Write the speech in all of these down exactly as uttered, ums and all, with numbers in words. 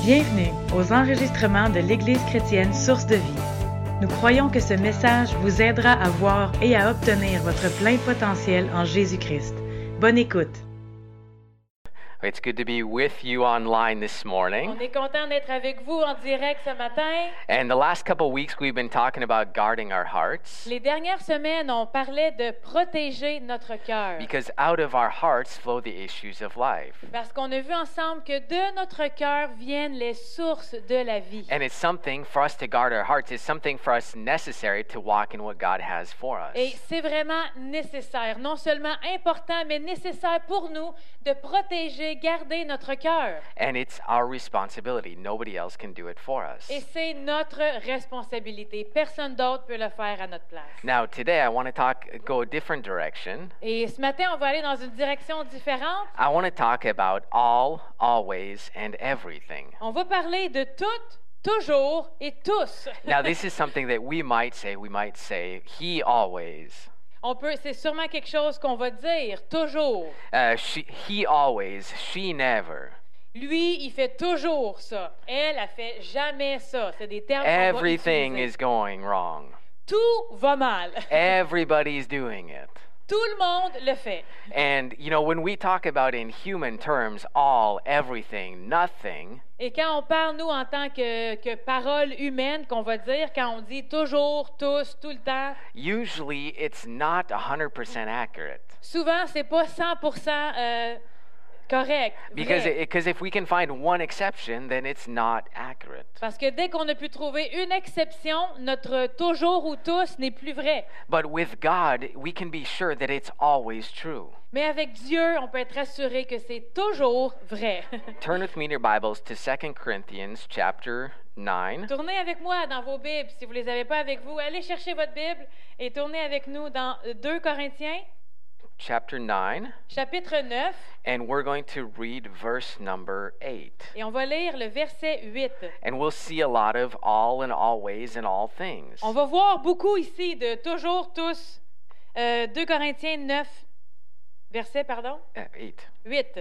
Bienvenue aux enregistrements de l'Église chrétienne Source de Vie. Nous croyons que ce message vous aidera à voir et à obtenir votre plein potentiel en Jésus-Christ. Bonne écoute. It's good to be with you online this morning. On est content d'être avec vous en direct ce matin. And the last couple of weeks we've been talking about guarding our hearts. Les dernières semaines, on parlait de protéger notre cœur. Because out of our hearts flow the issues of life. Parce qu'on a vu ensemble que de notre cœur viennent les sources de la vie. And it's something for us to guard our hearts. It's something for us necessary to walk in what God has for us. Et c'est vraiment nécessaire, non seulement important, mais nécessaire pour nous de protéger, garder notre cœur. And it's our responsibility. Nobody else can do it for us. Et c'est notre responsabilité. Personne d'autre peut le faire à notre place. Now today I want to talk go a different direction. Et ce matin, on va aller dans une direction différente. I want to talk about all, always, and everything. On va parler de tout, toujours et tous. Now this is something that we might say, we might say, he always. On peut, c'est sûrement quelque chose qu'on va dire toujours. Uh, she, he always, she never. Lui, il fait toujours ça. Elle, elle fait jamais ça. C'est des termes qu'on va Everything utiliser. is going wrong. Tout va mal. Everybody's doing it. Tout le monde le fait. And, you know, when we talk about in human terms, all, everything, nothing, Et quand on parle, nous, en tant que, que parole humaine, qu'on va dire, quand on dit toujours, tous, tout le temps, usually it's not one hundred percent accurate. souvent, c'est pas cent pour cent euh, correct. Because vrai. because if we can find one exception, then it's not accurate. Parce que dès qu'on a pu trouver une exception, notre toujours ou tous n'est plus vrai. But with God, we can be sure that it's always true. Mais avec Dieu, on peut être assuré que c'est toujours vrai. Turn with me in your Bibles to Second Corinthians chapter nine. Tournez avec moi dans vos Bibles. Si vous ne les avez pas avec vous, allez chercher votre Bible et tournez avec nous dans deux Corinthiens, Chapter nine, chapitre neuf, and we're going to read verse number eight. et on va lire le verset huit. And we'll see a lot of all and always and all things. On va voir beaucoup ici de toujours, tous. Euh, deux Corinthiens neuf, verset, pardon, Uh, eight. huit.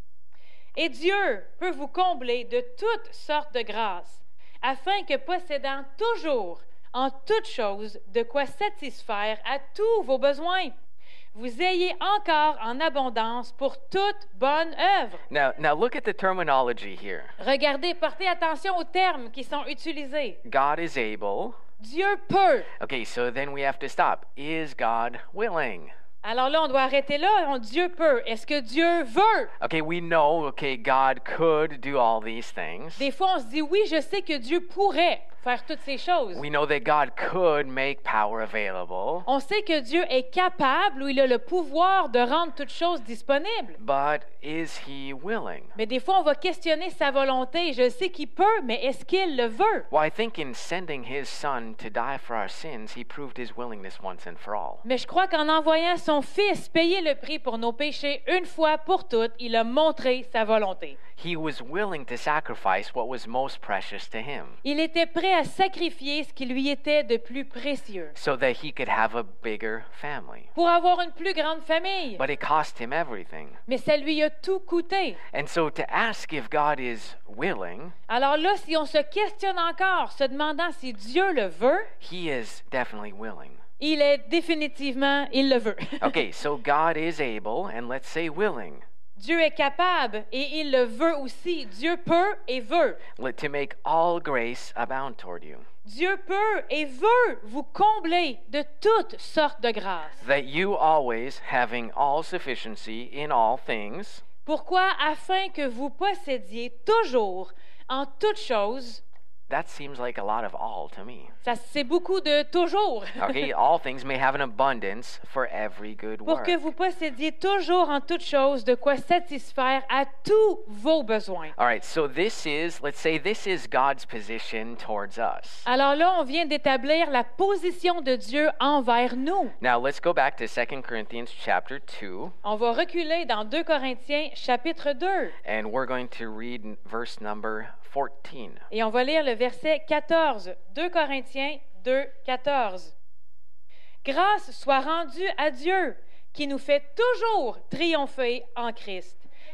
Et Dieu peut vous combler de toutes sortes de grâces, afin que possédant toujours, en toutes choses, de quoi satisfaire à tous vos besoins, vous ayez encore en abondance pour toute bonne œuvre. Now, now look at the terminology here. Regardez, portez attention aux termes qui sont utilisés. God is able. Dieu peut. Okay, so then we have to stop. Is God willing? Alors là, on doit arrêter là. On, Dieu peut. Est-ce que Dieu veut? Okay, we know, okay, God could do all these things. Des fois, on se dit, oui, je sais que Dieu pourrait faire toutes ces choses. We know that God could make power available. On sait que Dieu est capable ou il a le pouvoir de rendre toutes choses disponibles. But is he willing? Mais des fois, on va questionner sa volonté. Je sais qu'il peut, mais est-ce qu'il le veut? Well, I think in sending his son to die for our sins, he proved his willingness once and for all. Mais je crois qu'en envoyant son Fils payer le prix pour nos péchés une fois pour toutes, il a montré sa volonté. He was willing to sacrifice what was most precious to him Il était prêt à sacrifier ce qui lui était de plus précieux so that he could have a bigger family. pour avoir une plus grande famille. But it cost him everything. Mais ça lui a tout coûté. And so to ask if God is willing, Alors là, si on se questionne encore, se demandant si Dieu le veut, he is definitely willing. il est définitivement, il le veut. Okay, so God is able, and let's say willing, Dieu est capable et il le veut aussi. Dieu peut et veut. let- to make all grace abound toward you, Dieu peut et veut vous combler de toutes sortes de grâces. that you always, having all sufficiency in all things, Pourquoi? Afin que vous possédiez toujours, en toutes choses, that seems like a lot of all to me. ça c'est beaucoup de toujours, Okay, all things may have an abundance for every good pour work. que vous possédiez toujours en toutes choses de quoi satisfaire à tous vos besoins. All right, so this is, let's say this is God's position towards us. Alors là, on vient d'établir la position de Dieu envers nous. Now let's go back to Second Corinthians chapter two, On va reculer dans deux Corinthiens chapitre deux and we're going to read n- verse number fourteen. et on va lire le verset quatorze. deux Corinthiens deux, quatorze. Grâce soit rendue à Dieu qui nous fait toujours triompher en Christ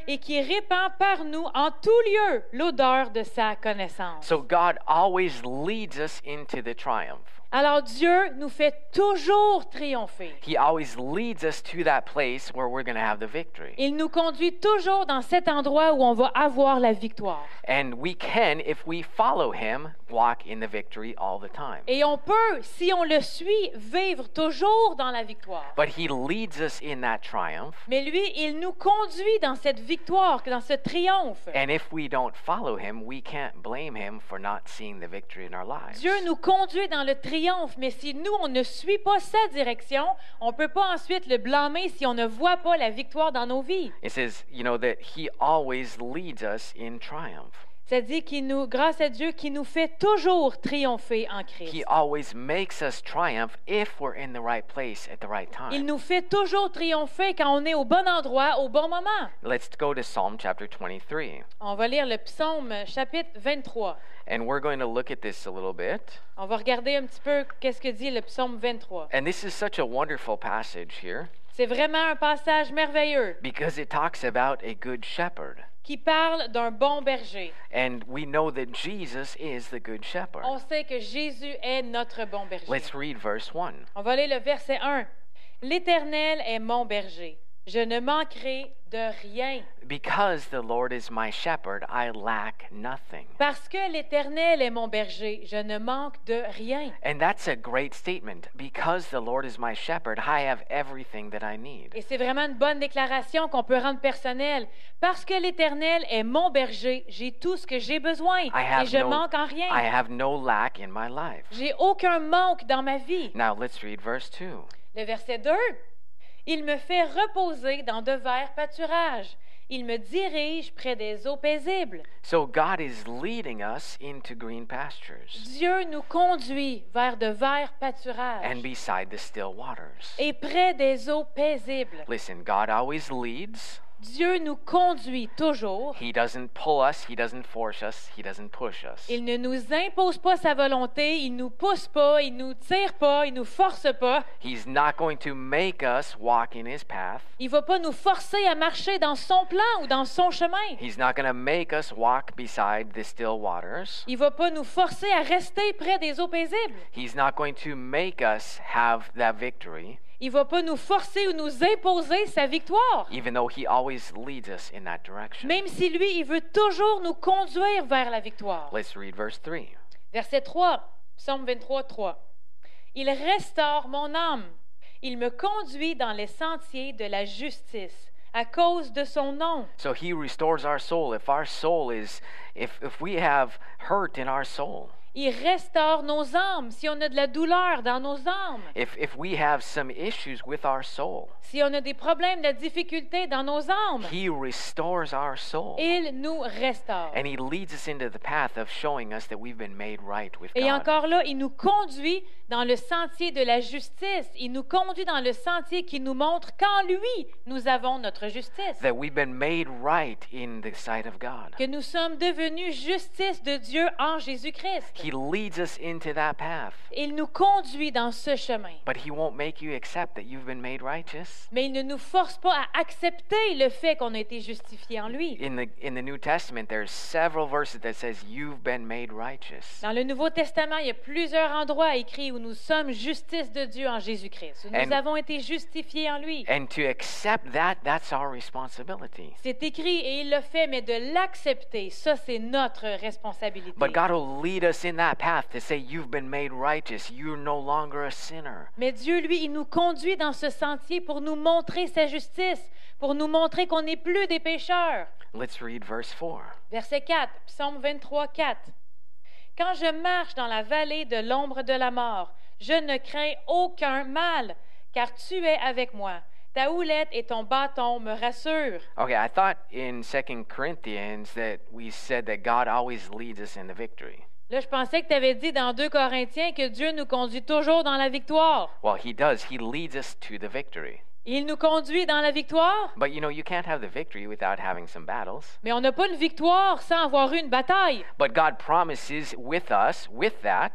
et qui répand par nous en tout lieu l'odeur de sa connaissance. So God always leads us into the triumph. Alors Dieu nous fait toujours triompher. He always leads us to that place where we're going to have the victory. Il nous conduit toujours dans cet endroit où on va avoir la victoire. And we can, if we follow him, walk in the victory all the time. Et on peut, si on le suit, vivre toujours dans la victoire. But he leads us in that triumph. Mais lui, il nous conduit dans cette victoire, dans ce triomphe. And if we don't follow him, we can't blame him for not seeing the victory in our lives. Dieu nous conduit dans le triomphe, mais si nous, on ne suit pas sa direction, on ne peut pas ensuite le blâmer si on ne voit pas la victoire dans nos vies. It says, you know, that he always leads us in triumph. Ça dit qu'il nous, grâce à Dieu, qui nous fait toujours triompher en Christ. He always makes us triumph if we're in the right place at the right Il time. nous fait toujours triompher quand on est au bon endroit, au bon moment. Let's go to Psalm chapter twenty-three. On va lire le psaume chapitre vingt-trois. And we're going to look at this a little bit. On va regarder un petit peu qu'est-ce que dit le psaume vingt-trois. And this is such a wonderful passage here C'est vraiment un passage merveilleux because it talks about a good shepherd. qui parle d'un bon berger. And we know that Jesus is the good shepherd. On sait que Jésus est notre bon berger. Let's read verse one. On va lire le verset un. L'Éternel est mon berger. Je ne manquerai de rien. Because the Lord is my shepherd, I lack nothing. Parce que l'Éternel est mon berger, je ne manque de rien. And that's a great statement. Because the Lord is my shepherd, I have everything that I need. Et c'est vraiment une bonne déclaration qu'on peut rendre personnelle. Parce que l'Éternel est mon berger, j'ai tout ce que j'ai besoin I et have je no, manque en rien. I have no lack in my life. J'ai aucun manque dans ma vie. Now let's read verse two. Le verset deux. Il me fait reposer dans de verts pâturages. Il me dirige près des eaux paisibles. So God is leading us into green pastures Dieu nous conduit vers de verts pâturages and beside the still waters. et près des eaux paisibles. Listen, God always leads. Dieu nous conduit toujours. He doesn't pull us, he doesn't force us, he doesn't push us. Il ne nous impose pas sa volonté, il nous pousse pas, il nous tire pas, il nous force pas. He's not going to make us walk in his path. Il va pas nous forcer à marcher dans son plan ou dans son chemin. He's not going to make us walk beside the still waters. Il va pas nous forcer à rester près des eaux paisibles. He's not going to make us have that victory, Il va pas nous forcer ou nous imposer sa victoire. even though he always leads us in that direction. Même si lui, il veut toujours nous conduire vers la victoire. Let's read verse three. Verset trois, psaume vingt-trois, trois. Il restaure mon âme. Il me conduit dans les sentiers de la justice à cause de son nom. So he restores our soul. If our soul is, if, if we have hurt in our soul, Il restaure nos âmes si on a de la douleur dans nos âmes. if, if we have some issues with our soul, Si on a des problèmes, de la difficulté dans nos âmes, he restores our soul. il nous restaure. And he leads us into the path of showing us that we've been made right with Et God. encore là, il nous conduit dans le sentier de la justice. Il nous conduit dans le sentier qui nous montre qu'en lui, nous avons notre justice. That we've been made right in the sight of God. Que nous sommes devenus justice de Dieu en Jésus-Christ. He leads us into that path. Il nous conduit dans ce chemin. But he won't make you accept that you've been made righteous. Mais il ne nous force pas à accepter le fait qu'on a été justifié en lui. In the in the New Testament, there's several verses that says you've been made righteous. Dans le Nouveau Testament, il y a plusieurs endroits écrits où nous sommes justice de Dieu en Jésus-Christ. Où nous And- avons été justifiés en lui. And to accept that, that's our responsibility. C'est écrit et il le fait, mais de l'accepter, ça c'est notre responsabilité. But God will lead us in that path to say you've been made righteous. You're no longer a sinner. Mais Dieu, lui, il nous conduit dans ce sentier pour nous montrer sa justice, pour nous montrer qu'on n'est plus des pécheurs. Let's read verse four. Verset quatre, psaume vingt-trois, quatre. Quand je marche dans la vallée de l'ombre de la mort, je ne crains aucun mal, car tu es avec moi. Ta houlette et ton bâton me rassurent. Okay, I thought in Second Corinthians that we said that God always leads us in the victory. Là, je pensais que tu avais dit dans deux Corinthiens que Dieu nous conduit toujours dans la victoire. Well, he does. He leads us to the victory. Il nous conduit dans la victoire, But you know, you can't have the victory without having some battles. mais on n'a pas une victoire sans avoir eu une bataille. But God promises with us, with that,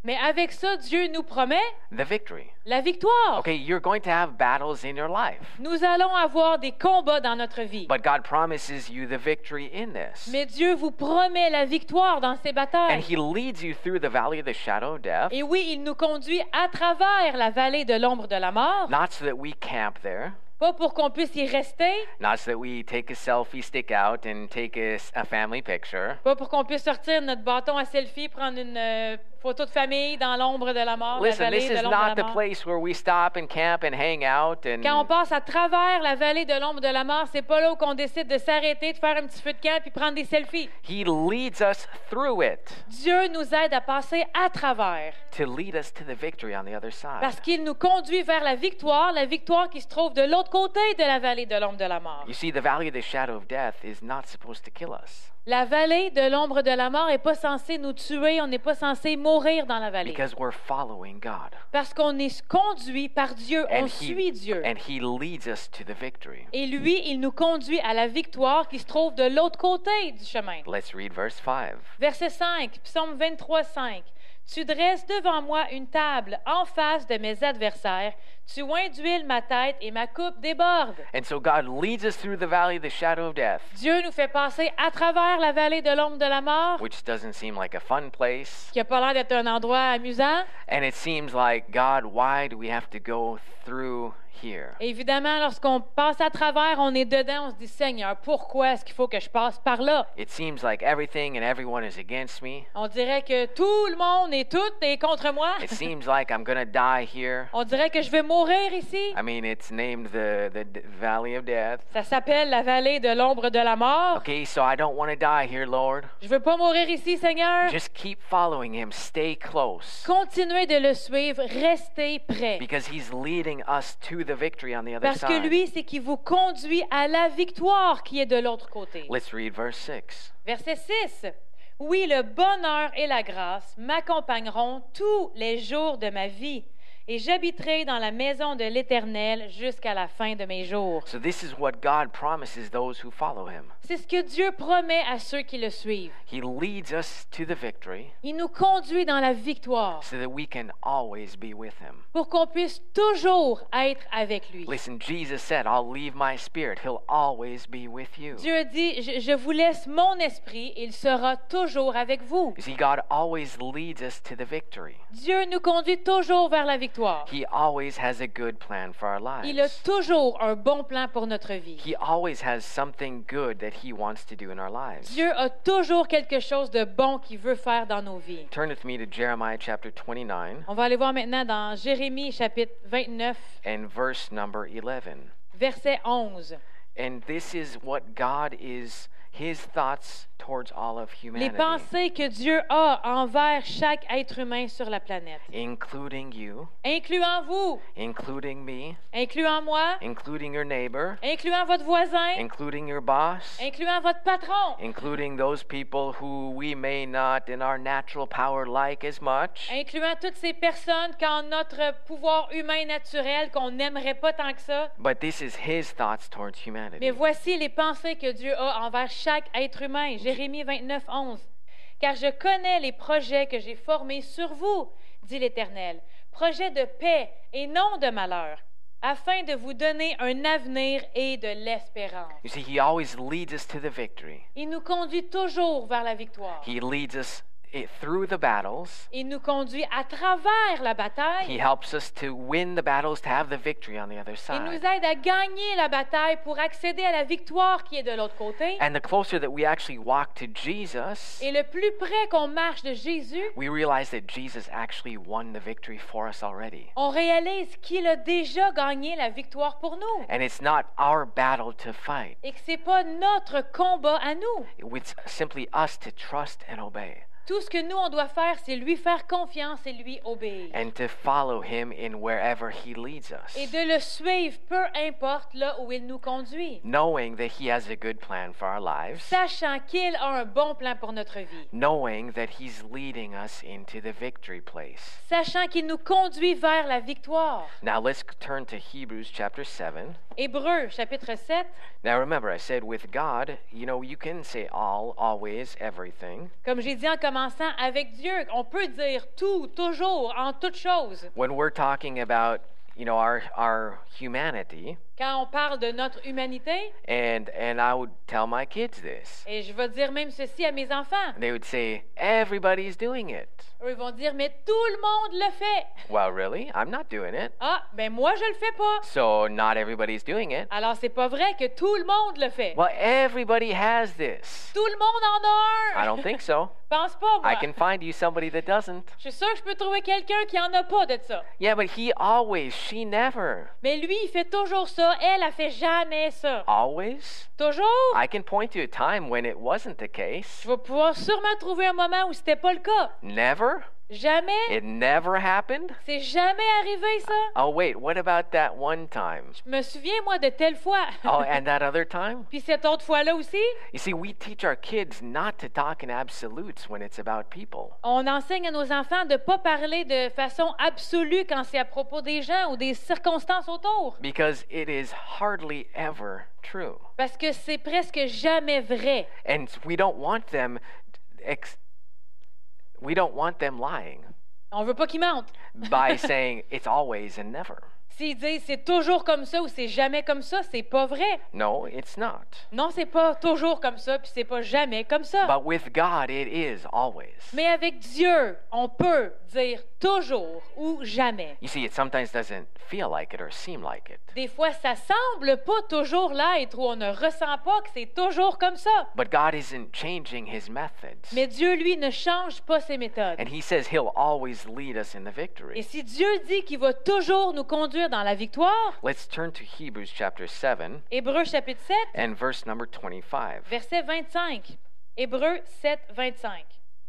Mais avec ça, Dieu nous promet the victory. la victoire. Okay, you're going to have battles in your life, Nous allons avoir des combats dans notre vie. but God promises you the victory in this. Mais Dieu vous promet la victoire dans ces And batailles. He leads you through the valley of the shadow of death, Et oui, il nous conduit à travers la vallée de l'ombre de la mort, not so that we camp there, pas pour qu'on puisse y rester, not so that we take a selfie stick out and take a, s- a family picture. pas pour qu'on puisse sortir notre bâton à selfie, prendre une euh, photo de famille dans l'ombre de la mort, la Listen, vallée this de is l'ombre de not la the mort. place where we stop and camp and hang out and Quand on passe à travers la vallée de l'ombre de la mort, c'est pas là où on décide de s'arrêter, de faire un petit feu de camp puis prendre des selfies. He leads us through it Dieu nous aide à passer à travers to lead us to the victory on the other side. parce qu'il nous conduit vers la victoire, la victoire qui se trouve de l'autre côté de la vallée de l'ombre de la mort. You see, the valley of the shadow of death is not supposed to kill us La vallée de l'ombre de la mort n'est pas censée nous tuer, on n'est pas censé mourir dans la vallée because we're following God. parce qu'on est conduit par Dieu, on And suit he, Dieu. and he leads us to the victory. Et lui, il nous conduit à la victoire qui se trouve de l'autre côté du chemin. Let's read verse five. Verset cinq, Psaume vingt-trois, cinq. Tu dresses devant moi une table en face de mes adversaires. Tu oins d'huile ma tête et ma coupe déborde. And so God leads us through the valley of the shadow of death, Dieu nous fait passer à travers la vallée de l'ombre de la mort, which doesn't seem like a fun place. qui n'a pas l'air d'être un endroit amusant. And it seems like, God, why do we have to go through here? Et évidemment, lorsqu'on passe à travers, on est dedans, on se dit, Seigneur, pourquoi est-ce qu'il faut que je passe par là? It seems like everything and everyone is against me. On dirait que tout le monde et tout est contre moi. It seems like I'm going to die here. On dirait que je vais mourir ici. I mean, it's named the, the d- Valley of Death. Ça s'appelle la vallée de l'ombre de la mort. Okay, so I don't want to die here, Lord. Je veux pas mourir ici, Seigneur. Just keep following him. Stay close. Continuez de le suivre, restez prêts. Because he's leading us to the victory on the other Parce que side. lui, c'est qui vous conduit à la victoire qui est de l'autre côté. Let's read verse six. Verset six. Oui, le bonheur et la grâce m'accompagneront tous les jours de ma vie, et j'habiterai dans la maison de l'Éternel jusqu'à la fin de mes jours. So this is what God promises those who follow him. C'est ce que Dieu promet à ceux qui le suivent. He leads us to the victory Il nous conduit dans la victoire so that we can always be with him. pour qu'on puisse toujours être avec lui. Listen, Jesus said, I'll leave my spirit. He'll always be with you. Dieu a dit, je, je vous laisse mon esprit, il sera toujours avec vous. You see, God always leads us to the victory. Dieu nous conduit toujours vers la victoire. He always has a good plan for our Il a lives. toujours un bon plan pour notre vie. He always has something good that he wants to do in our lives. Dieu a toujours quelque chose de bon qu'il veut faire dans nos vies. Turn with me to Jeremiah chapter twenty-nine On va aller voir maintenant dans Jérémie chapitre vingt-neuf, and verse number eleven. verset onze. And this is what God is, his thoughts towards all of Les humanity, pensées que Dieu a envers chaque être humain sur la planète, including you, incluant vous, including me, incluant moi, including your neighbor, incluant votre voisin, including your boss, incluant votre patron, including those people who we may not in our natural power like as much. incluant toutes ces personnes qu'en notre pouvoir humain naturel qu'on n'aimerait pas tant que ça. But this is his thoughts towards humanity. Mais voici les pensées que Dieu a envers chaque être humain. Jérémie vingt-neuf, onze. Car je connais les projets que j'ai formés sur vous, dit l'Éternel, projets de paix et non de malheur, afin de vous donner un avenir et de l'espérance. You see, he always leads us to the victory. Il nous conduit toujours vers la victoire. He leads us it, through the battles. Il nous conduit à travers la He bataille. helps us to win the battles, to have the victory on the other Il nous side. aide à gagner la bataille pour accéder à la victoire qui est de l'autre côté. And the closer that we actually walk to Jesus, Et le plus près qu'on marche de Jésus, we realize that Jesus actually won the victory for us already. on réalise qu'il a déjà gagné la victoire pour nous. And it's not our battle to fight. Et que ce n'est pas notre combat à nous. It's simply us to trust and obey Tout ce que nous, on doit faire, c'est lui faire confiance et lui obéir. and to follow him in wherever he leads us, Et de le suivre, peu importe là où il nous conduit. knowing that he has a good plan for our lives, Sachant qu'il a un bon plan pour notre vie. knowing that he's leading us into the victory place. Sachant qu'il nous conduit vers la victoire. Now let's turn to Hebrews chapter seven. Hébreux, chapitre sept. Now remember, I said with God, you know, you can say all, always, everything. Comme j'ai dit en commençant, commençant avec Dieu. On peut dire tout, toujours, en toutes choses. When we're talking about, you know, our our humanity, Quand on parle de notre humanité, and and I would tell my kids this. et je vais dire même ceci à mes enfants, They would say, everybody's doing it. eux, ils vont dire, mais tout le monde le fait. Well, really? I'm not doing it. Ah, ben moi, je le fais pas. So not everybody's doing it. Alors, c'est pas vrai que tout le monde le fait. Well, everybody has this. Tout le monde en a un. I don't think so. Pense pas, moi. I can find you somebody that doesn't. Je suis sûre que je peux trouver quelqu'un qui en a pas de ça. Yeah, but he always, she never. Mais lui, il fait toujours ça. Elle, elle fait jamais ça. Always? Toujours. I can point to a time when it wasn't the case. Je vais pouvoir sûrement trouver un moment où c'était pas le cas. Never? Jamais. It never happened? C'est jamais arrivé, ça. Oh, wait, what about that one time? Je me souviens, moi, de telle fois. Oh, and that other time? Puis cette autre fois-là aussi, You see, we teach our kids not to talk in absolutes when it's about people. on enseigne à nos enfants de ne pas parler de façon absolue quand c'est à propos des gens ou des circonstances autour. Because it is hardly ever true. Parce que c'est presque jamais vrai. And we don't want them ex- we don't want them lying On veut pas qu'ils mentent. by saying it's always and never. S'ils disent c'est toujours comme ça ou c'est jamais comme ça, c'est pas vrai. No, it's not. Non, c'est pas toujours comme ça puis c'est pas jamais comme ça. But with God, it is always. Mais avec Dieu, on peut dire toujours ou jamais. You see, it sometimes doesn't feel like it or seem like it. Des fois, ça semble pas toujours l'être ou on ne ressent pas que c'est toujours comme ça. But God isn't changing his methods. Mais Dieu, lui, ne change pas ses méthodes. And he says he'll always lead us in the Et victory. si Dieu dit qu'il va toujours nous conduire dans la victoire, Let's turn to Hebrews chapter seven Hébreux chapitre sept, and verse number twenty-five. verset vingt-cinq. Hébreux sept, vingt-cinq.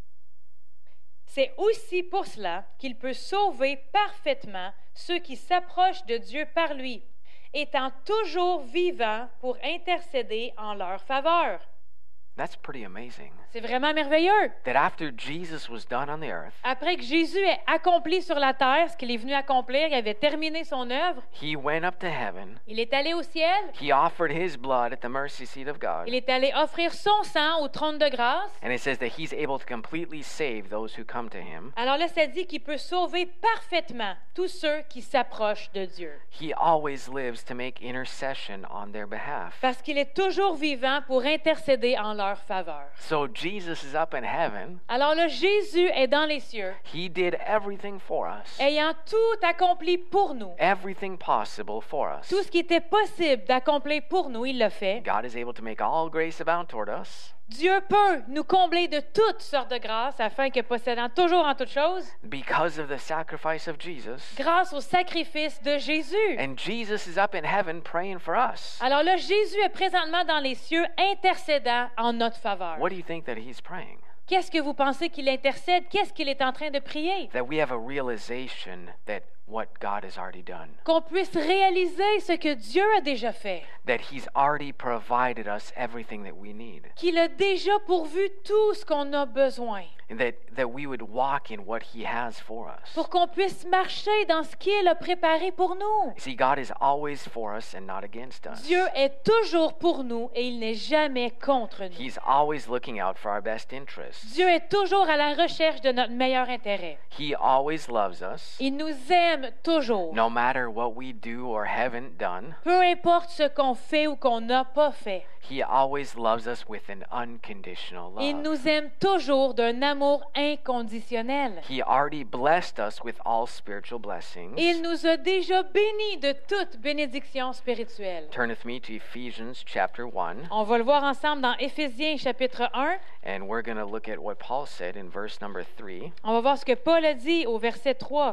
C'est aussi pour cela qu'il peut sauver parfaitement ceux qui s'approchent de Dieu par lui, étant toujours vivant pour intercéder en leur faveur. That's pretty amazing. C'est vraiment merveilleux. That after Jesus was done on the earth, Après que Jésus ait accompli sur la terre ce qu'il est venu accomplir, il avait terminé son œuvre, he went up to heaven. il est allé au ciel, He offered his blood at the mercy seat of God. il est allé offrir son sang au trône de grâce. And it says that he's able to completely save those who come to him. Alors là, ça dit qu'il peut sauver parfaitement tous ceux qui s'approchent de Dieu. He always lives to make intercession on their behalf. Parce qu'il est toujours vivant pour intercéder en leur faveur. So Jesus is up in heaven. Alors là, Jésus est dans les cieux, He did everything for us. ayant tout accompli pour nous. Everything possible for us. Tout ce qui était possible d'accomplir pour nous, il l'a fait. God is able to make all grace abound toward us Dieu peut nous combler de toutes sortes de grâces afin que, possédant toujours en toutes choses, because of the sacrifice of Jesus. grâce au sacrifice de Jésus. And Jesus is up in heaven praying for us. Alors là, Jésus est présentement dans les cieux intercédant en notre faveur. What do you think that he's praying? Qu'est-ce que vous pensez qu'il intercède? Qu'est-ce qu'il est en train de prier? That we have a realization that what God has already done. Qu'on puisse réaliser ce que Dieu a déjà fait. That he's already provided us everything that we need. Qu'il a déjà pourvu tout ce qu'on a besoin. And that, that we would walk in what he has for us. Pour qu'on puisse marcher dans ce qu'il a préparé pour nous. You see, God is always for us and not against us. Dieu est toujours pour nous et il n'est jamais contre nous. He's always looking out for our best interests. Dieu est toujours à la recherche de notre meilleur intérêt. He always loves us, Il nous aime toujours. no matter what we do or haven't done. Peu importe ce qu'on fait ou qu'on n'a pas fait. He always loves us with an unconditional Il love. nous aime toujours d'un amour inconditionnel. He already blessed us with all spiritual blessings. Il nous a déjà bénis de toute bénédiction spirituelle. Turn with me to Ephesians chapter one, On va le voir ensemble dans Éphésiens chapitre un. and we're going to look at what Paul said in verse number three. On va voir ce que Paul a dit au verset trois.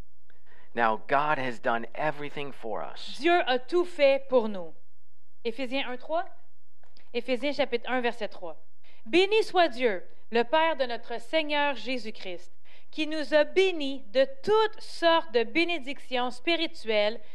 Now, God has done everything for us. Dieu a tout fait pour nous. Éphésiens un, trois. Éphésiens chapitre un, verset trois. Béni soit Dieu, le Père de notre Seigneur Jésus-Christ, qui nous a bénis de toutes sortes de bénédictions spirituelles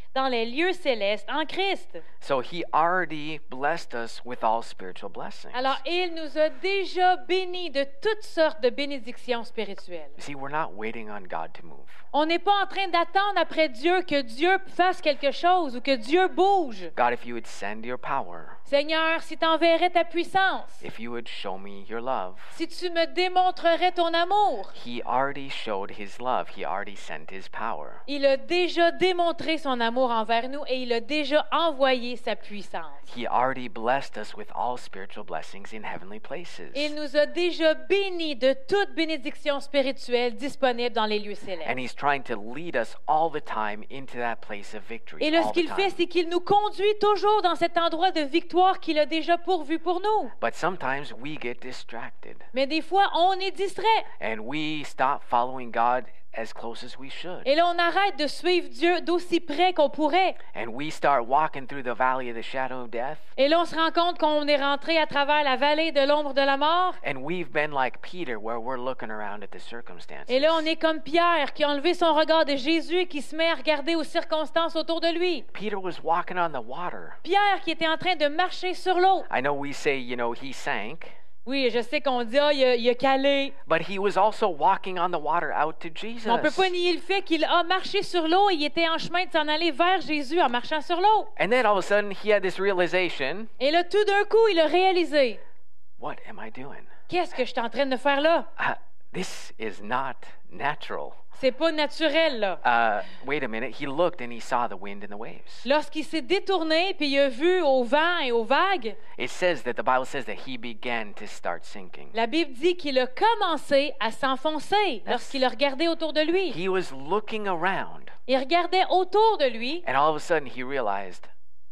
dans les lieux célestes en Christ. So he already blessed us with all spiritual blessings. Alors, il nous a déjà bénis de toutes sortes de bénédictions spirituelles. You see, we're not waiting on God to move. On n'est pas en train d'attendre après Dieu que Dieu fasse quelque chose ou que Dieu bouge. God, if you would send your power, Seigneur, si tu enverrais ta puissance, if you would show me your love. si tu me démontrerais ton amour, He already showed his love. He already sent his power. il a déjà démontré son amour envers nous et il a déjà envoyé sa puissance. He already blessed us with all spiritual blessings in heavenly places. Il nous a déjà bénis de toute bénédiction spirituelle disponible dans les lieux célestes. And he's trying to lead us all the time into that place of victory. Et là, all ce the qu'il fait, time. c'est qu'il nous conduit toujours dans cet endroit de victoire qu'il a déjà pourvu pour nous. But sometimes we get distracted Mais des fois, on est distrait. and we stop following God as close as we should. Et là, on arrête de suivre Dieu d'aussi près qu'on pourrait. And we start walking through the valley of the shadow of death. Et là, on se rend compte qu'on est rentré à travers la vallée de l'ombre de la mort. And we've been like Peter, where we're looking around at the circumstances. Et là, on est comme Pierre qui a enlevé son regard de Jésus et qui se met à regarder aux circonstances autour de lui. Peter was walking on the water. Pierre qui était en train de marcher sur l'eau. I know we say, you know, he sank, Oui, je sais qu'on dit, ah, il a, il a calé. but he was also walking on the water out to Jesus. Mais on ne peut pas nier le fait qu'il a marché sur l'eau et il était en chemin de s'en aller vers Jésus en marchant sur l'eau. And then all of a sudden, he had this realization, Et là, tout d'un coup, il a réalisé, what am I doing? qu'est-ce que je suis en train de faire là? Uh, this is not natural. C'est pas naturel, là. Uh, wait a minute. He looked and he saw the wind and the waves. Lorsqu'il s'est détourné puis il a vu au vent et aux vagues, It says that the Bible says that he began to start sinking. la Bible dit qu'il a commencé à s'enfoncer lorsqu'il a regardé autour de lui. He was looking around, Il regardait autour de lui and all of a sudden he realized,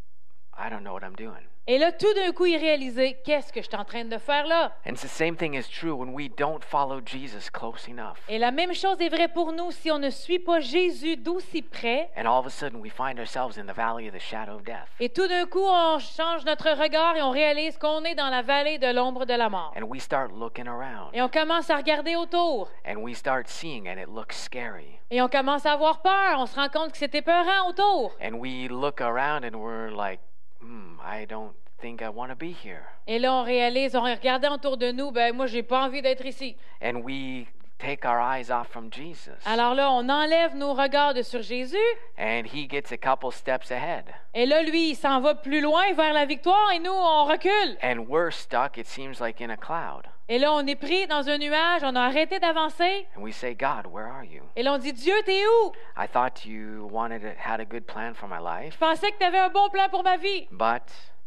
I don't know what I'm doing. et là, tout d'un coup, il réalisait, qu'est-ce que je suis en train de faire là? And it's the same thing is true when we don't follow Jesus close enough. Et la même chose est vraie pour nous si on ne suit pas Jésus d'aussi près. And all of a sudden we find ourselves in the valley of the shadow of death. Et tout d'un coup, on change notre regard et on réalise qu'on est dans la vallée de l'ombre de la mort. And we start looking around. Et on commence à regarder autour. And we start seeing and it looks scary. Et on commence à avoir peur. On se rend compte que c'est épeurant autour. And we look around and we're like, hmm, I don't think I want to be here. Et là, on réalise, on regarde autour de nous, ben moi, j'ai pas envie d'être ici. And we take our eyes off from Jesus. Alors là, on enlève nos regards de sur Jésus. And he gets a couple steps ahead. Et là, lui, il s'en va plus loin vers la victoire et nous, on recule. And we're stuck, it seems like, in a cloud. Et là, on est pris dans un nuage, on a arrêté d'avancer. And we say, God, where are you? Et là, on dit, Dieu, t'es où? I thought you wanted to, had a good plan for my life, Je pensais que tu avais un bon plan pour ma vie. but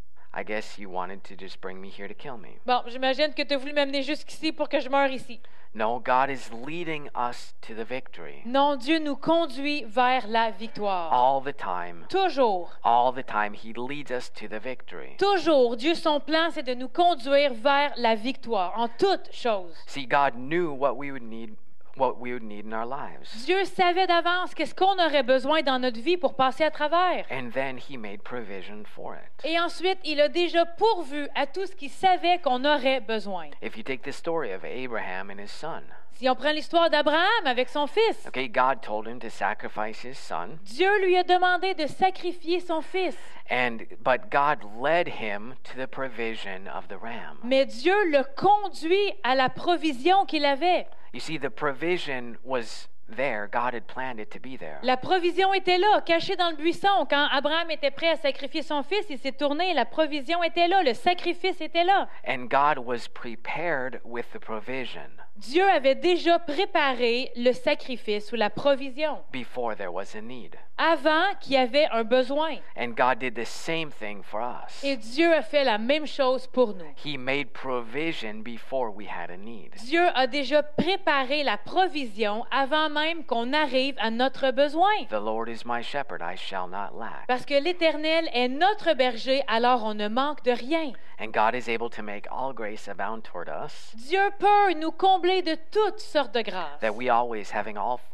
I guess you wanted to just bring me here to kill me. Bon, j'imagine que tu as voulu m'amener jusqu'ici pour que je meure ici. No, God is leading us to the victory. Non, Dieu nous conduit vers la victoire. All the time. Toujours. All the time, he leads us to the victory. Toujours. Dieu, son plan, c'est de nous conduire vers la victoire en toutes choses. See, God knew what we would need, what we would need in our lives. Dieu savait d'avance qu'est-ce qu'on aurait besoin dans notre vie pour passer à travers. And then he made provision for it. Et ensuite, il a déjà pourvu à tout ce qu'il savait qu'on aurait besoin. If you take the story of Abraham and his son, Si on prend l'histoire d'Abraham avec son fils, okay, God told him to sacrifice his son, Dieu lui a demandé de sacrifier son fils. and but God led him to the provision of the ram. Mais Dieu le conduit à la provision qu'il avait. You see, the provision was there. God had planned it to be there. La provision était là, cachée dans le buisson. Quand Abraham était prêt à sacrifier son fils, il s'est tourné, la provision était là, le sacrifice était là. And God was prepared with the provision Dieu avait déjà préparé le sacrifice ou la provision before there was a need. avant qu'il y avait un besoin. And God did the same thing for us. Et Dieu a fait la même chose pour nous. He made provision before we had a need. Dieu a déjà préparé la provision avant même qu'on arrive à notre besoin. The Lord is my shepherd, I shall not lack. Parce que l'Éternel est notre berger, alors on ne manque de rien. And God is able to make all grace abound toward us, Dieu peut nous combler de toutes sortes de grâces. that we always, having all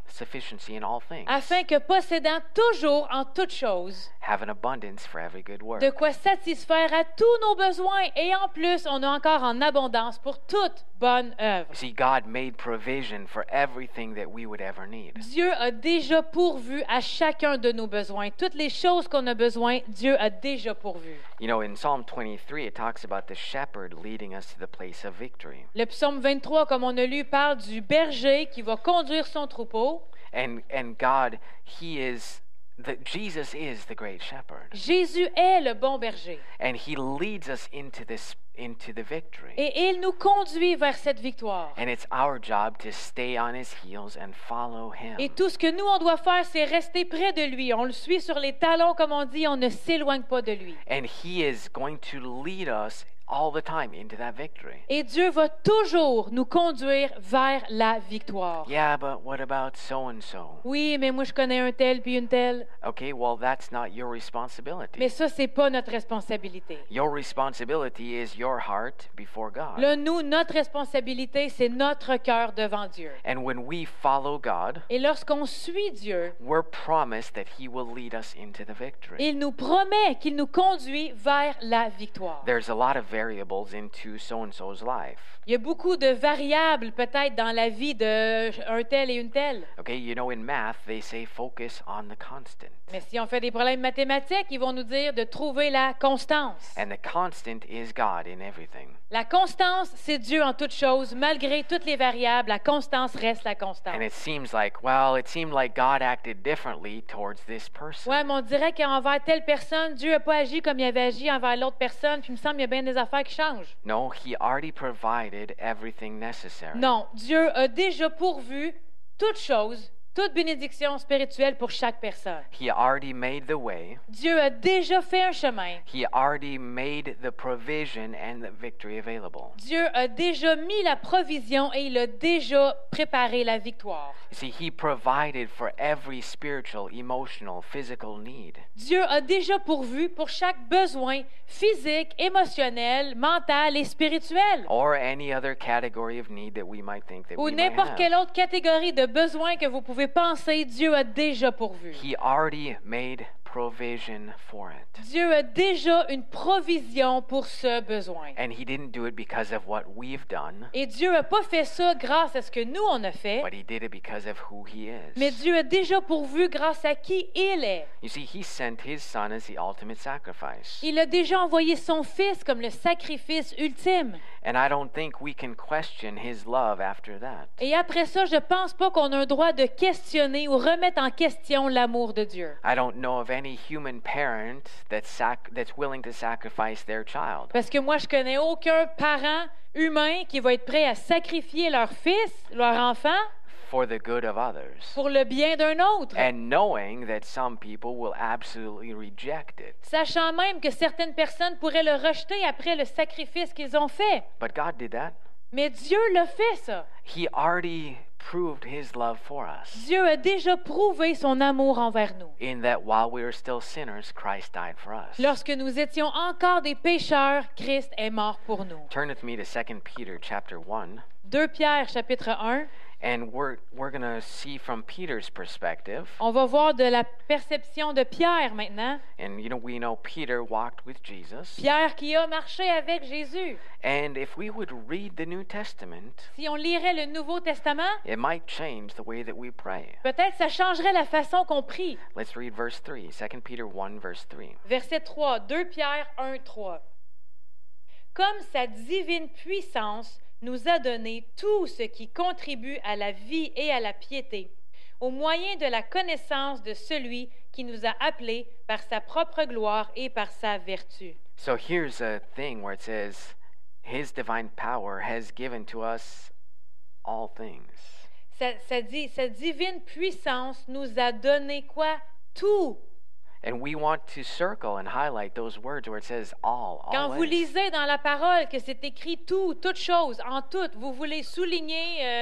sufficiency in all things, afin que possédant toujours en toutes choses have an abundance for every good work. de quoi satisfaire à tous nos besoins, et en plus, on a encore en abondance pour toute bonne œuvre. You see, God made provision for everything that we would ever need. Dieu a déjà pourvu à chacun de nos besoins. Toutes les choses qu'on a besoin, Dieu a déjà pourvu. You know, in Psalm twenty-three, it talks about the shepherd leading us to the place of victory. Le psaume vingt-trois, comme on a lu, parle du berger qui va conduire son troupeau. And and God, He is the Jesus is the great shepherd. Jésus est le bon berger. And He leads us into this into the victory. Et il nous conduit vers cette victoire. And it's our job to stay on His heels and follow Him. Et tout ce que nous, on doit faire, c'est rester près de lui. On le suit sur les talons, comme on dit, on ne s'éloigne pas de lui. And He is going to lead us all the time into that victory. Et Dieu va toujours nous conduire vers la victoire. Yeah, but what about so-and-so? Oui, mais moi, je connais un tel puis une telle. Okay, well, that's not your responsibility. Mais ça, c'est pas notre responsabilité. Your responsibility is your heart before God. Là, nous, notre responsabilité, c'est notre cœur devant Dieu. And when we follow God, Et lorsqu'on suit Dieu, we're promised that He will lead us into the victory. il nous promet qu'il nous conduit vers la victoire. There's a lot of variables into so-and-so's life. Il y a beaucoup de variables peut-être dans la vie d'un tel et une telle. Okay, you know, in math, they say focus on the constant. Mais si on fait des problèmes mathématiques, ils vont nous dire de trouver la constance. And the constant is God in everything. La constance, c'est Dieu en toutes choses. Malgré toutes les variables, la constance reste la constance. And it seems like, well, it seemed like God acted differently towards this person. Ouais, mais on dirait qu'envers telle personne, Dieu n'a pas agi comme il avait agi envers l'autre personne, puis il me semble qu'il y a bien des affaires qui changent. No, He already provided everything necessary. Non, Dieu a déjà pourvu toutes choses, toute bénédiction spirituelle pour chaque personne. He already made the way. Dieu a déjà fait un chemin. He already made the provision and the victory available. Dieu a déjà mis la provision et il a déjà préparé la victoire. You see, He provided for every spiritual, emotional, physical need. Dieu a déjà pourvu pour chaque besoin physique, émotionnel, mental et spirituel. Or any other category of need that we might think that Ou we might n'importe quelle have. autre catégorie de besoins que vous pouvez penser, Dieu a déjà pourvu. He already made provision for it. Dieu a déjà une provision pour ce besoin. And He didn't do it because of what we've done, Et Dieu n'a pas fait ça grâce à ce que nous, on a fait, but He did it because of who He mais is. Dieu a déjà pourvu grâce à qui il est. You see, He sent His Son as the ultimate sacrifice. Il a déjà envoyé son Fils comme le sacrifice ultime. And I don't think we can question His love after that. Et après ça, je pense pas qu'on a un droit de questionner ou remettre en question l'amour de Dieu. I don't know of any human parent that's, sac- that's willing to sacrifice their child. Parce que moi, je connais aucun parent humain qui va être prêt à sacrifier leur fils, leur enfant, For the good of others. pour le bien d'un autre, And knowing that some people will absolutely reject it. sachant même que certaines personnes pourraient le rejeter après le sacrifice qu'ils ont fait. But God did that. Mais Dieu l'a fait, ça. He already proved His love for us. Dieu a déjà prouvé son amour envers nous. In that while we were still sinners, Christ died for us. Lorsque nous étions encore des pécheurs, Christ est mort pour nous. Turn with me to Second Peter chapter one. deux Pierre, chapitre un. And we're we're going to see from Peter's perspective. On va voir de la perception de Pierre maintenant. And you know, we know Peter walked with Jesus. Pierre qui a marché avec Jésus. And if we would read the New Testament, Si on lirait le Nouveau Testament, it might change the way that we pray. peut-être ça changerait la façon qu'on prie. Let's read verse three. Second Peter one, verse three. Verset trois, deux Pierre un, trois. Comme sa divine puissance nous a donné tout ce qui contribue à la vie et à la piété, au moyen de la connaissance de celui qui nous a appelés par sa propre gloire et par sa vertu. So here's a thing where it says, His divine power has given to us all things. Ça, ça dit, sa divine puissance nous a donné quoi? Tout. And we want to circle and highlight those words where it says all, Quand vous always. lisez dans la parole que c'est écrit tout, toute chose, en tout, vous voulez souligner, euh,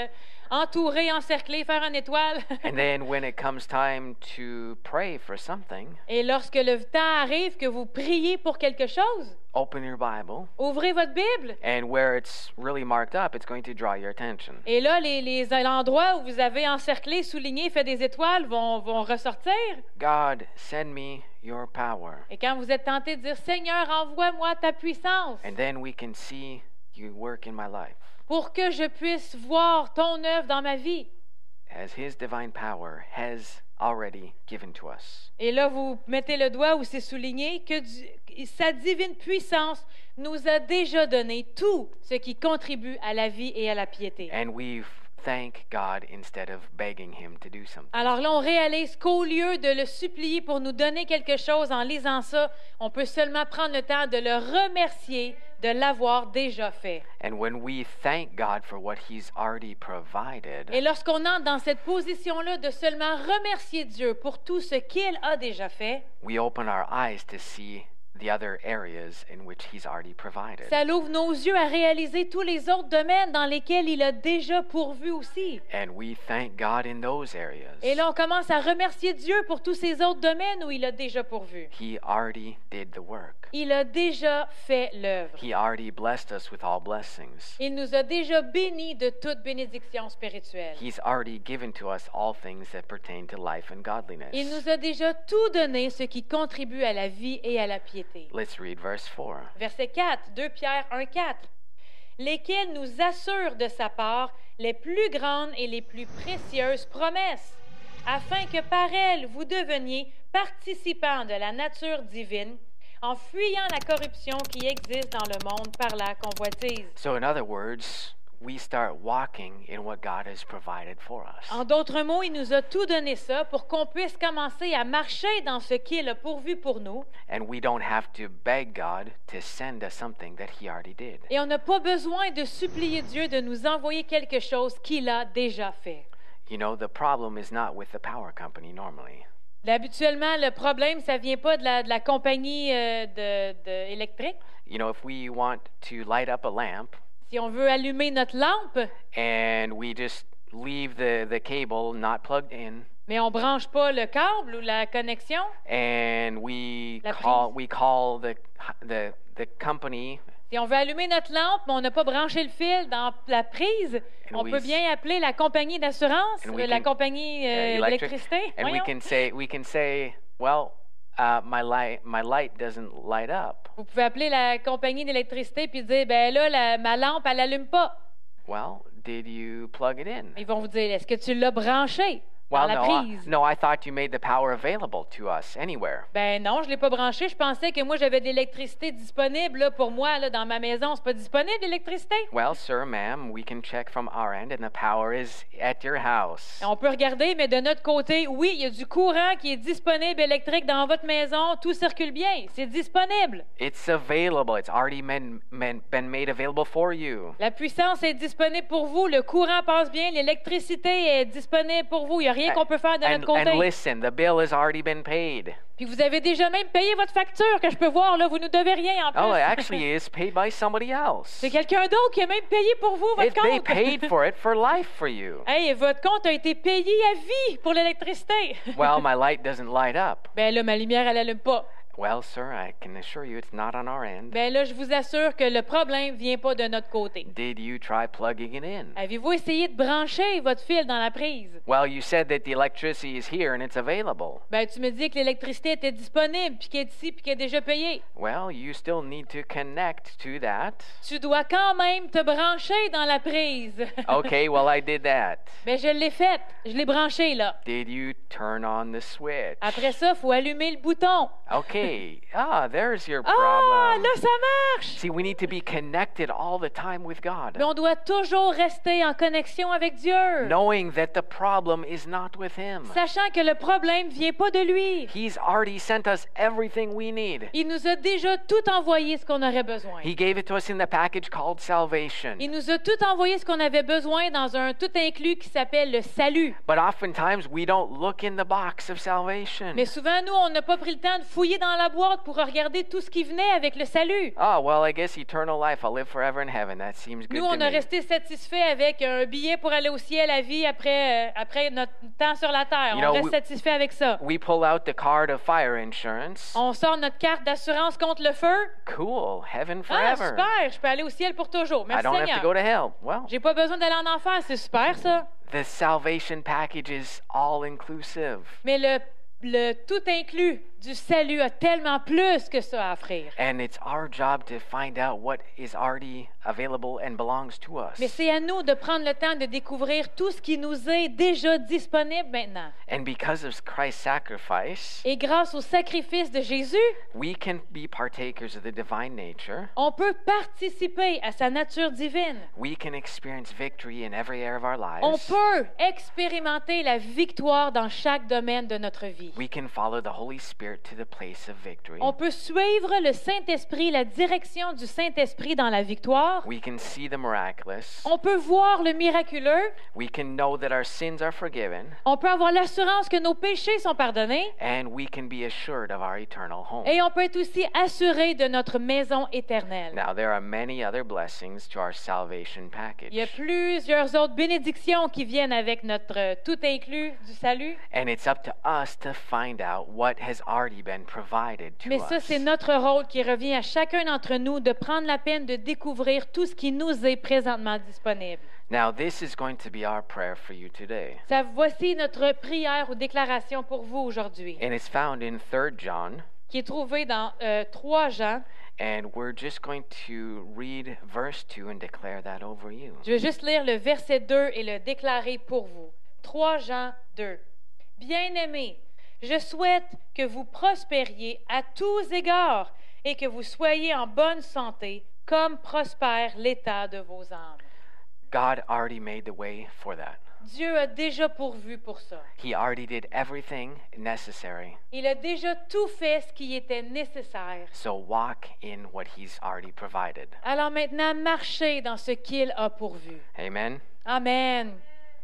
entourer, encercler, faire une étoile. And then when it comes time to pray for something, Et lorsque le temps arrive que vous priez pour quelque chose, open your Bible, ouvrez votre Bible. and where it's really marked up, it's going to draw your attention. Et là, les, les endroits où vous avez encerclé, souligné, fait des étoiles vont, vont ressortir. God, send me your power. Et quand vous êtes tenté de dire, Seigneur, envoie-moi ta puissance And then we can see you work in my life. pour que je puisse voir ton œuvre dans ma vie. As His divine power has already given to us. Et là, vous mettez le doigt où c'est souligné que du- sa divine puissance nous a déjà donné tout ce qui contribue à la vie et à la piété. And we thank God instead of begging Him to do something. Alors là, on réalise qu'au lieu de le supplier pour nous donner quelque chose en lisant ça, on peut seulement prendre le temps de le remercier de l'avoir déjà fait. And when we thank God for what He's already provided, Et lorsqu'on entre dans cette position-là de seulement remercier Dieu pour tout ce qu'il a déjà fait, we open our eyes to see the other areas in which He's already provided. ça l'ouvre nos yeux à réaliser tous les autres domaines dans lesquels il a déjà pourvu aussi. And we thank God in those areas. Et là, on commence à remercier Dieu pour tous ces autres domaines où il a déjà pourvu. He already did the work. Il a déjà fait l'œuvre. He already blessed us with all blessings. Il nous a déjà bénis de toute bénédiction spirituelle. He's already given to us all things that pertain to life and godliness. Il nous a déjà tout donné ce qui contribue à la vie et à la piété. Let's read verse four. Verset quatre, deux Pierre un, quatre. Lesquels nous assurent de sa part les plus grandes et les plus précieuses promesses, afin que par elles vous deveniez participants de la nature divine, en fuyant la corruption qui existe dans le monde par la convoitise. So in other words, we start walking in what God has provided for us. En d'autres mots, il nous a tout donné ça pour qu'on puisse commencer à marcher dans ce qu'il a pourvu pour nous. And we don't have to beg God to send us something that He already did. Et on n'a pas besoin de supplier Dieu de nous envoyer quelque chose qu'il a déjà fait. You know, the problem is not with the power company normally. Habituellement, le problème, ça vient pas de la, de la compagnie euh, de, de électrique. You know, if we want to light up a lamp Si on veut allumer notre lampe, and we just leave the, the cable not plugged in, mais on branche pas le câble ou la connexion, and we La call prise. we call the the the company, si on veut allumer notre lampe, mais on n'a pas branché le fil dans la prise, And on we peut s- bien appeler la compagnie d'assurance, And we la can- compagnie uh, euh, electric, d'électricité. and we Voyons. can say we can say, well, uh, my light my light doesn't light up. Vous pouvez appeler la compagnie d'électricité puis dire, ben là, la- ma lampe, elle allume pas. Well, did you plug it in? Ils vont vous dire, est-ce que tu l'as branché dans Well, la no, I, prise? no, I thought you made the power available to us anywhere. Ben non, je l'ai pas branché. Je pensais que moi, j'avais de l'électricité disponible là, pour moi là, dans ma maison. C'est pas disponible, l'électricité? Well, sir, ma'am, we can check from our end, and the power is at your house. On peut regarder, mais de notre côté, oui, il y a du courant qui est disponible électrique dans votre maison. Tout circule bien. C'est disponible. It's available. It's already been, been, been made available for you. La puissance est disponible pour vous. Le courant passe bien. L'électricité est disponible pour vous. Il n'y a rien qu'on peut faire de And, notre côté. and listen, the bill has already been paid. Puis vous avez déjà même payé votre facture que je peux voir. Là, vous nous devez rien en plus. Oh, it actually is paid by somebody else. C'est quelqu'un d'autre qui a même payé pour vous votre It, they compte. paid for it for life for you. Hey, votre compte a été payé à vie pour l'électricité. Well, my light doesn't light up. Ben là, ma lumière, elle allume pas. Well, sir, I can assure you it's not on our end. Ben là, je vous assure que le problème vient pas de notre côté. Did you try plugging it in? Avez-vous essayé de brancher votre fil dans la prise? Well, you said that the electricity is here and it's available. Ben, tu me dis que l'électricité était disponible, puis qu'elle est ici, puis qu'elle est déjà payée. Well, you still need to connect to that. Tu dois quand même te brancher dans la prise. Okay, well, I did that. Ben, je l'ai faite. Je l'ai branché, là. Did you turn on the switch? Après ça, il faut allumer le bouton. Okay. Ah, there's your Ah, problem. là, ça marche! See, we need to be connected all the time with God, Mais on doit toujours rester en connexion avec Dieu. knowing that the problem is not with Him. Sachant que le problème vient pas de lui. He's already sent us everything we need. Il nous a déjà tout envoyé ce qu'on aurait besoin. He gave it to us in the package called salvation. Il nous a tout envoyé ce qu'on avait besoin dans un tout inclus qui s'appelle le salut. But oftentimes we don't look in the box of salvation. Mais souvent, nous, on n'a pas pris le temps de fouiller dans dans la boîte pour regarder tout ce qui venait avec le salut. Oh, well, I guess eternal life. I'll live forever in heaven. That seems good Nous, to on a me. resté satisfait avec un billet pour aller au ciel à vie après, euh, après notre temps sur la terre. You On know, reste we- satisfait avec ça. We pull out the card of fire insurance. On sort notre carte d'assurance contre le feu. Cool. Heaven Ah, forever. super, je peux aller au ciel pour toujours. I Merci don't have to Seigneur. go to hell. Well, J'ai pas besoin d'aller en enfer, c'est super ça. the salvation package is all inclusive. Mais le, le tout inclus du salut a tellement plus que ça à offrir. And it's our job to find out what is already available and belongs to us. Mais c'est à nous de prendre le temps de découvrir tout ce qui nous est déjà disponible maintenant. And because of Christ's sacrifice, Et grâce au sacrifice de Jésus, we can be partakers of the divine nature. on peut participer à sa nature divine. We can experience victory in every area of our On lives. peut expérimenter la victoire dans chaque domaine de notre vie. We can follow the Holy Spirit to the place of victory. On peut suivre le Saint-Esprit, la direction du Saint-Esprit dans la victoire. We can see the miraculous. On peut voir le miraculeux. We can know that our sins are forgiven. On peut avoir l'assurance que nos péchés sont pardonnés. And we can be assured of our eternal home. Et on peut être aussi assuré de notre maison éternelle. Now, there are many other blessings to our salvation package. Il y a plusieurs autres bénédictions qui viennent avec notre euh, tout inclus du salut. And it's up to us to find out what has already been provided to Mais ça, us. c'est notre rôle qui revient à chacun d'entre nous de prendre la peine de découvrir tout ce qui nous est présentement disponible. Now, this is going to be our prayer for you today. Ça, voici notre prière ou déclaration pour vous aujourd'hui, And it's found in Third John. qui est trouvée dans euh, trois Jean. And we're just going to read verse two and declare that over you. Je vais juste lire le verset deux et le déclarer pour vous. trois Jean deux. Bien-aimés, je souhaite que vous prospériez à tous égards et que vous soyez en bonne santé, comme prospère l'état de vos âmes. God already made the way for that. Dieu a déjà pourvu pour ça. He already did everything necessary. Il a déjà tout fait ce qui était nécessaire. So walk in what He's already provided. Alors maintenant, marchez dans ce qu'il a pourvu. Amen. Amen.